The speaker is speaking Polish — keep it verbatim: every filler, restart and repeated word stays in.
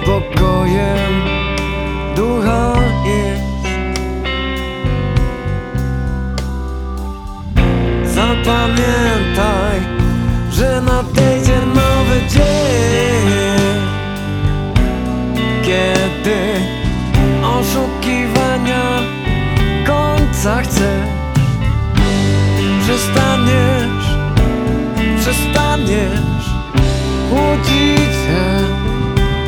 spokojem ducha jest. Zapamiętaj, że nadejdzie nowy dzień, kiedy oszukiwania końca chcesz. Przestaniesz, przestaniesz łudzić